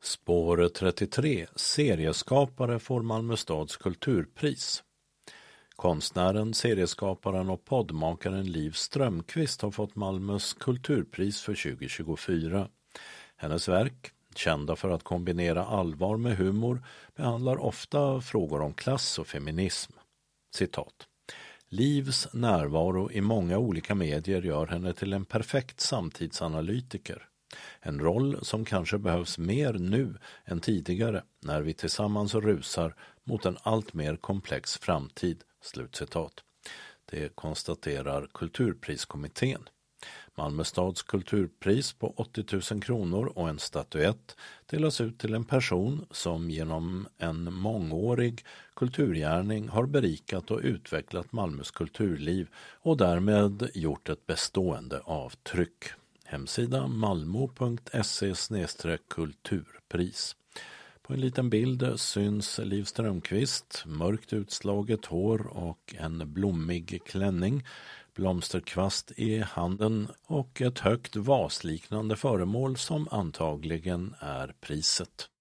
Spår 33. Serieskapare får Malmö stads kulturpris. Konstnären, serieskaparen och poddmakaren Liv Strömquist har fått Malmös kulturpris för 2024. Hennes verk, kända för att kombinera allvar med humor, behandlar ofta frågor om klass och feminism. Citat. Livs närvaro i många olika medier gör henne till en perfekt samtidsanalytiker. En roll som kanske behövs mer nu än tidigare när vi tillsammans rusar mot en allt mer komplex framtid. Slutcitat. Det konstaterar Kulturpriskommittén. Malmö stads kulturpris på 80 000 kronor och en statyett delas ut till en person som genom en mångårig kulturgärning har berikat och utvecklat Malmös kulturliv och därmed gjort ett bestående avtryck. Hemsida malmo.se/kulturpris. På en liten bild syns Liv Strömquist, mörkt utslaget hår och en blommig klänning, blomsterkvast i handen och ett högt vasliknande föremål som antagligen är priset.